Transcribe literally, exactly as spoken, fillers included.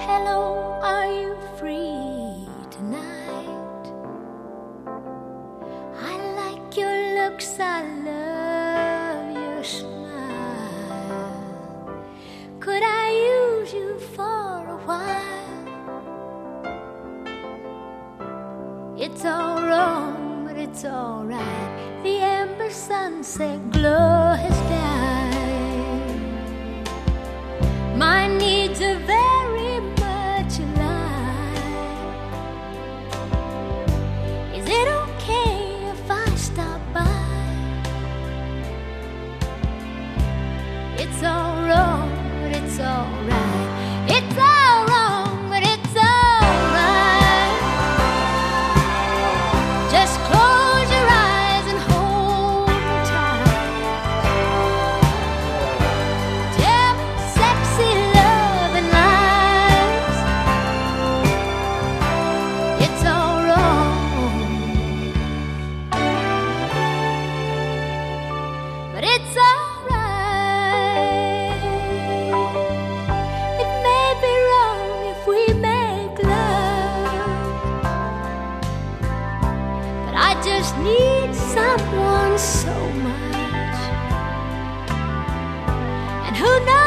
Hello, are you free tonight? I like your looks, I love your smile. Could I use you for a while? It's all wrong, but it's all right. The amber sunset glow has died. My needs are very much alive. Is it okay if I stop by? It's all wrong, but it's all right. It's all wrong, but it's all right. Just close your eyes and hold me tight. Tell me sexy loving lies. It's all wrong, but it's all right. It may be wrong if we make love, but I just need someone so much. And who knows?